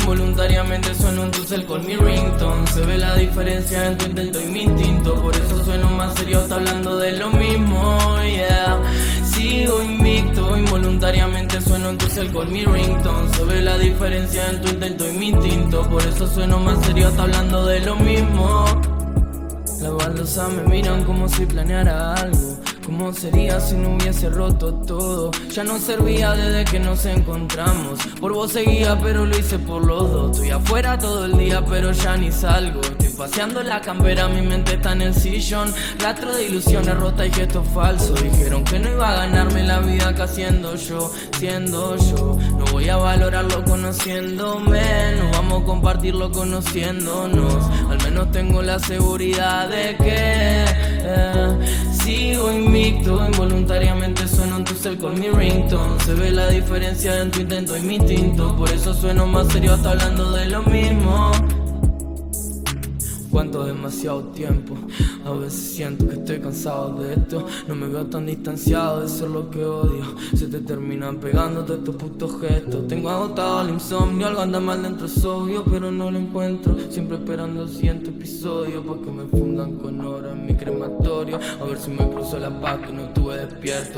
involuntariamente sueno en tu cel con mi ringtone. Se ve la diferencia en tu intento y mi instinto, por eso sueno más serio, está hablando de lo mismo, yeah. Sigo invicto, involuntariamente sueno en tu cel con mi ringtone. Se ve la diferencia en tu intento y mi instinto, por eso sueno más serio, está hablando de lo mismo. Las baldosas me miran como si planeara algo. ¿Cómo sería si no hubiese roto todo? Ya no servía desde que nos encontramos. Por vos seguía pero lo hice por los dos. Estoy afuera todo el día pero ya ni salgo. Estoy paseando la campera, mi mente está en el sillón. Rastro de ilusiones rotas y gestos falsos. Dijeron que no iba a ganarme la vida acá siendo yo. No voy a valorarlo conociéndome. No vamos a compartirlo conociéndonos. Al menos tengo la seguridad de que sigo invicto, involuntariamente sueno en tu cel con mi ringtone. Se ve la diferencia en tu intento y mi instinto, por eso sueno más serio, hasta hablando de lo mismo. Cuánto demasiado tiempo, a veces siento que estoy cansado de esto. No me veo tan distanciado de ser lo que odio. Se te terminan pegando todos estos putos gestos. Tengo agotado el insomnio, algo anda mal dentro es obvio, pero no lo encuentro. Siempre esperando el siguiente episodio pa' que me fundan con oro en mi crematorio. A ver si me cruzo la paz que no estuve despierto.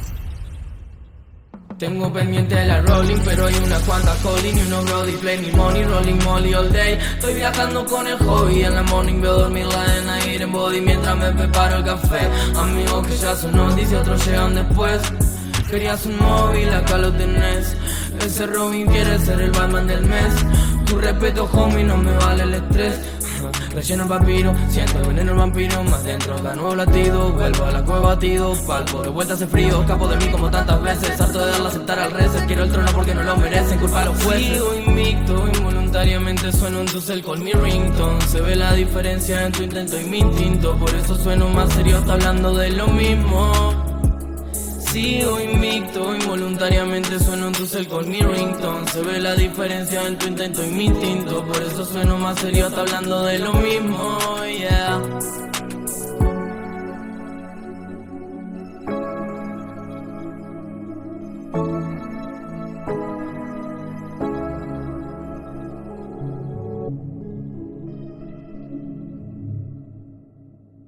Tengo pendiente la rolling, pero hay unas cuantas calling y unos brody play me money, rolling molly all day. Estoy viajando con el hobby, en la morning veo dormir la en aire en body mientras me preparo el café. Amigos que ya son noticias, otros llegan después. Querías un móvil, acá lo tenés. Ese Robin quiere ser el Batman del mes. Tu respeto, homie, no me vale el estrés. Relleno el papiro, siento el veneno el vampiro. Más dentro da nuevo latido, vuelvo a la cueva batido. Palpo, de vuelta hace frío, escapo de mí como tantas veces. Harto de darle a aceptar al reces, quiero el trono porque no lo merecen, culpa a los jueces. Sigo invicto, involuntariamente sueno en tu cel con mi ringtone. Se ve la diferencia en tu intento y mi instinto, por eso sueno más serio, está hablando de lo mismo. Sigo invicto, involuntariamente sueno en tu cel con mi ringtone. Se ve la diferencia en tu intento y mi instinto, por eso sueno más serio, está hablando de lo mismo, yeah.